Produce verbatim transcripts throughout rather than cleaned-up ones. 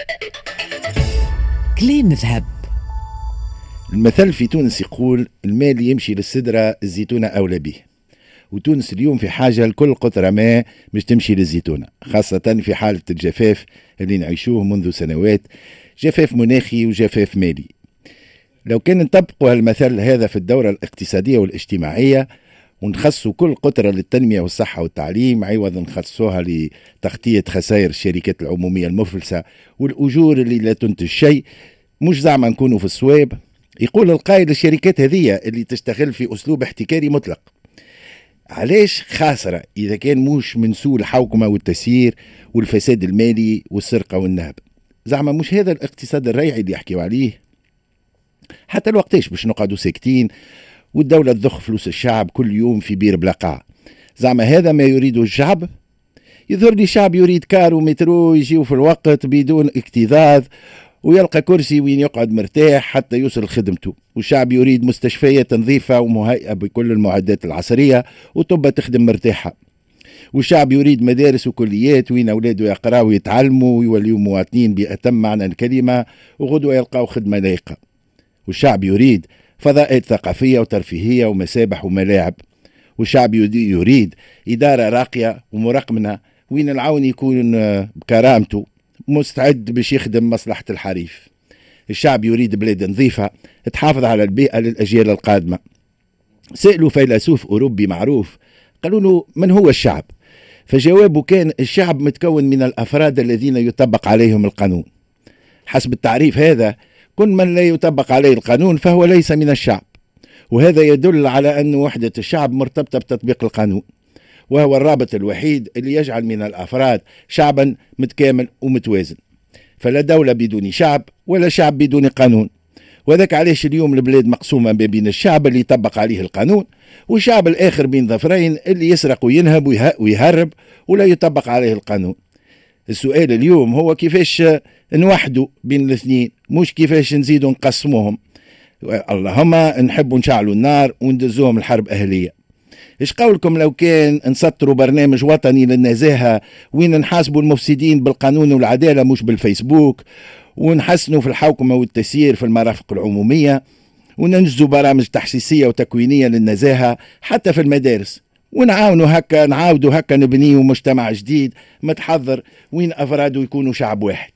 كليم ذهب. المثل في تونس يقول المال يمشي للسدرة الزيتونة أولى به، وتونس اليوم في حاجة لكل قطرة ماء مش تمشي للزيتونة، خاصة في حالة الجفاف اللي نعيشوه منذ سنوات، جفاف مناخي وجفاف مالي. لو كان نطبقوا هالمثل هذا في الدورة الاقتصادية والاجتماعية ونخصوا كل قطرة للتنمية والصحة والتعليم عوض نخصوها لتغطية خسائر الشركات العمومية المفلسة والأجور اللي لا تنتج شيء، مش زعما نكونوا في الصواب. يقول القائد الشركات هذه اللي تشتغل في أسلوب احتكاري مطلق علاش خاسرة إذا كان مش من سوء الحوكمة والتسيير والفساد المالي والسرقة والنهب؟ زعما مش هذا الاقتصاد الريعي اللي يحكيوا عليه؟ حتى الوقتاش باش نقعدوا ساكتين والدولة تضخ فلوس الشعب كل يوم في بير بلاقع؟ زعما هذا ما يريده الشعب؟ يظهر لي الشعب يريد كار ومترو يجيو في الوقت بدون اكتظاظ ويلقى كرسي وين يقعد مرتاح حتى يوصل خدمته، والشعب يريد مستشفيات نظيفة ومهيئة بكل المعدات العصرية وتبقى تخدم مرتاحة، والشعب يريد مدارس وكليات وين أولاده يقراوا ويتعلموا ويوليوا مواطنين بأتم معنى الكلمة وغدوة يلقاو خدمة لايقة، والشعب يريد فضاءات ثقافية وترفيهية ومسابح وملاعب، والشعب يريد إدارة راقية ومرقمنة وين العون يكون بكرامته مستعد باش يخدم مصلحة الحريف. الشعب يريد بلاد نظيفة تحافظ على البيئة للأجيال القادمة. سألوا فيلسوف أوروبي معروف قالوا له من هو الشعب؟ فجوابه كان الشعب متكون من الأفراد الذين يطبق عليهم القانون. حسب التعريف هذا كل من لا يطبق عليه القانون فهو ليس من الشعب، وهذا يدل على أن وحدة الشعب مرتبطة بتطبيق القانون، وهو الرابط الوحيد اللي يجعل من الأفراد شعبا متكامل ومتوازن. فلا دولة بدون شعب ولا شعب بدون قانون، وذاك علاش اليوم البلاد مقسومة ما بين الشعب اللي يطبق عليه القانون والشعب الآخر بين ظفرين اللي يسرق وينهب ويهرب ولا يطبق عليه القانون. السؤال اليوم هو كيفاش نوحدوا بين الاثنين، مش كيفاش نزيدوا نقسموهم. اللهم نحبوا نشعلوا النار وندزوهم الحرب أهلية. إيش قولكم لو كان نسطروا برنامج وطني للنزاهة وين نحاسبوا المفسدين بالقانون والعدالة مش بالفيسبوك، ونحسنوا في الحوكمة والتسيير في المرافق العمومية، وننجزوا برامج تحسيسية وتكوينية للنزاهة حتى في المدارس، ونعاونوا هكا نعاودوا هكا نبنيوا مجتمع جديد متحضر وين أفراده يكونوا شعب واحد.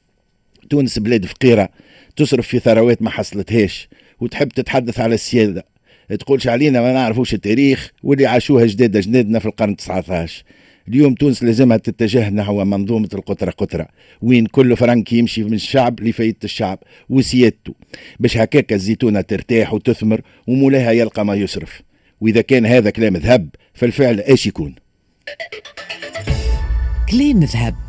تونس بلاد فقيرة تصرف في ثروات ما حصلتهاش وتحب تتحدث على السيادة، تقولش علينا ما نعرفوش التاريخ واللي عاشوها جداد جدادنا في القرن التاسع عشر. اليوم تونس لازمها تتجه نحو منظومة القطرة قطرة وين كل فرنك يمشي من الشعب لفايدة الشعب وسيادته، باش هكاك الزيتونة ترتاح وتثمر ومولاها يلقى ما يصرف. وإذا كان هذا كلام ذهب فالفعل ايش يكون؟ كلام ذهب.